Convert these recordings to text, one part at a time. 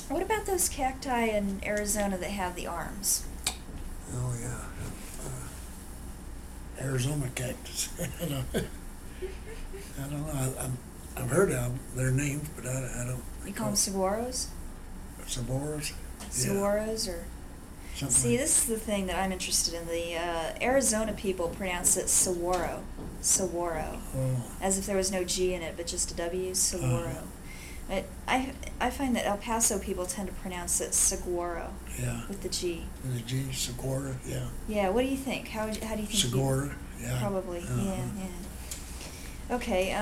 What about those cacti in Arizona that have the arms? Oh, yeah. Arizona cactus. I don't know. I've heard of their names, but I don't. You call them saguaros? Saboras? Saguaros, or... Something See, like this is the thing that I'm interested in. The Arizona people pronounce it saguaro. Saguaro. Oh, As if there was no G in it, but just a W. Saguaro. I find that El Paso people tend to pronounce it saguaro yeah. with the G. And the G, Segura, yeah. Yeah, what do you think? How do you think Segura, yeah. Probably, Uh-huh. yeah. Okay,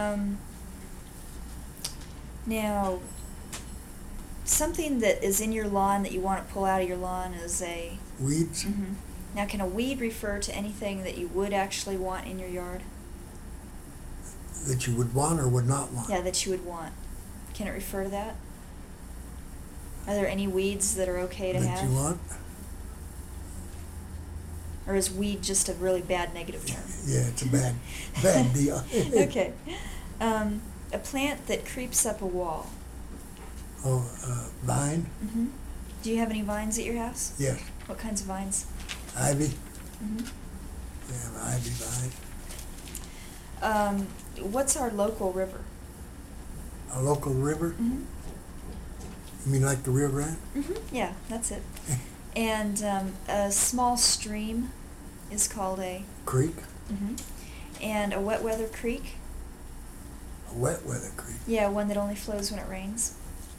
now, something that is in your lawn that you want to pull out of your lawn is a... Weeds? Mhm. Now, can a weed refer to anything that you would actually want in your yard? That you would want or would not want? Yeah, that you would want. Can it refer to that? Are there any weeds that are okay to have? That you want? Or is weed just a really bad negative term? Yeah, it's a bad deal. Okay. A plant that creeps up a wall. Oh, vine? Mm-hmm. Do you have any vines at your house? Yes. What kinds of vines? Ivy? Mm-hmm. We have an ivy vine. What's our local river? A local river? Mm-hmm. You mean like the Rio Grande? Mm-hmm. Yeah, that's it. And a small stream is called a... Creek? Mm-hmm. And a wet weather creek? A wet weather creek? Yeah, one that only flows when it rains.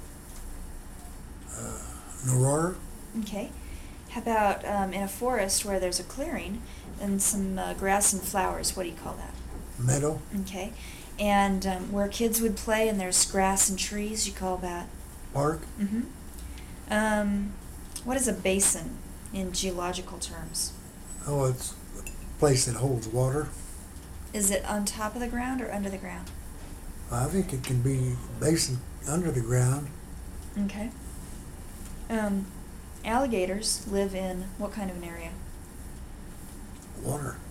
An aurora? Okay. How about in a forest where there's a clearing and some grass and flowers? What do you call that? Meadow? Okay. And where kids would play and there's grass and trees, you call that? Park? Mm-hmm. What is a basin in geological terms? Oh, it's a place that holds water. Is it on top of the ground or under the ground? I think it can be basin under the ground. Okay. Alligators live in what kind of an area? Water.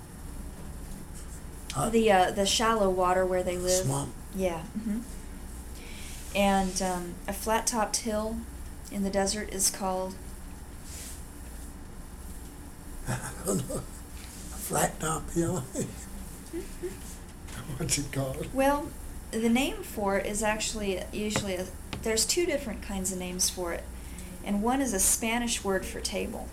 The shallow water where they live. Swamp. Yeah. Mm-hmm. And a flat-topped hill in the desert is called... I don't know. A flat top hill. What's it called? Well, the name for it is actually usually there's two different kinds of names for it, and one is a Spanish word for table.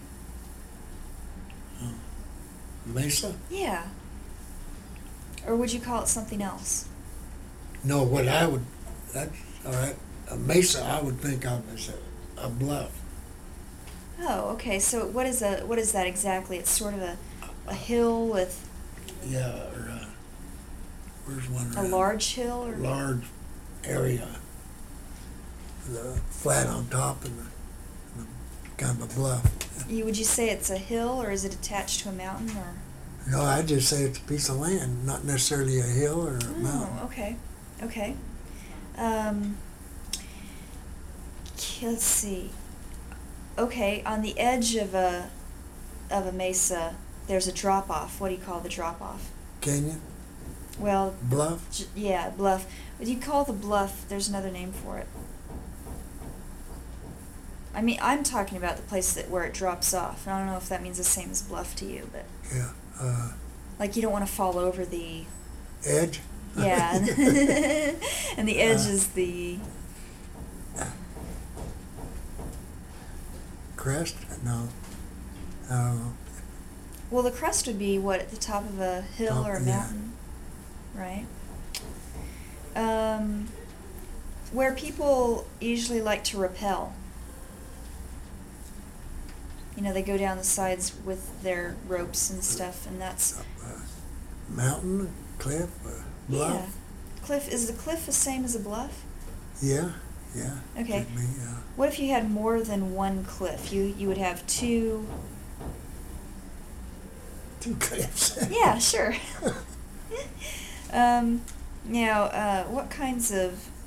Mesa? Yeah. Or would you call it something else? No, what I would, that's, all right, a mesa I would think of as a bluff. Oh, okay. So what is that exactly? It's sort of a hill with Yeah, or where's one a around? large hill, or Large area. The flat on top and the kind of a bluff. would you say it's a hill, or is it attached to a mountain, or? No, I'd just say it's a piece of land, not necessarily a hill or a mountain. Oh, okay, okay. Let's see. Okay, on the edge of a mesa, there's a drop off. What do you call the drop off? Canyon? Well, Bluff? yeah, bluff. What do you call the bluff? There's another name for it. I mean, I'm talking about the place where it drops off. I don't know if that means the same as bluff to you, but Yeah. like you don't want to fall over the... Edge? Yeah. And the edge is the... Crest? No. I don't know. Well, the crest would be what, at the top of a hill or a Yeah. mountain, right? Where people usually like to rappel. You know, they go down the sides with their ropes and stuff, and that's... Mountain? Cliff? Bluff? Yeah. Cliff, is the cliff the same as a bluff? Yeah. Yeah. Okay. Could be, yeah. What if you had more than one cliff? You would have two... Two cliffs. Yeah, sure. Now, what kinds of